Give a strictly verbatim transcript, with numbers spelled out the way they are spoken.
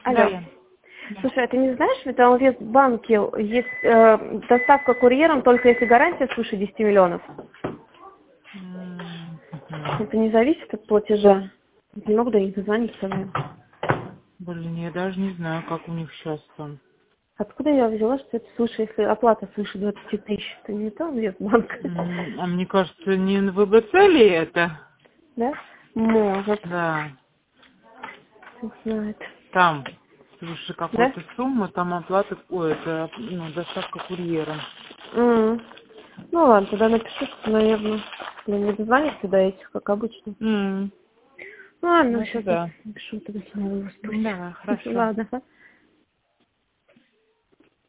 Алло. Да, я. Да. Слушай, а ты не знаешь, в Металлургбанке есть э, доставка курьером, только если гарантия свыше десяти миллионов? М-м-м. Это не зависит от платежа. Не могу до них дозвониться. Блин, Блин, я даже не знаю, как у них сейчас там. Откуда я взяла, что это свыше, если оплата свыше двадцати тысяч? Это не Металлургбанк. М, А мне кажется, не на ВБЦ ли это? Да? Может. Да. Кто знает. Там свыше Да? какой-то суммы, там оплата, ой, это ну, доставка курьером. М. Ну ладно, тогда напишу, что, наверное, я не дозвониться до этих, как обычно. М, Ну ладно, Ну это сейчас я да. напишу, тогда снова Ну спустя. давай, хорошо. Ладно.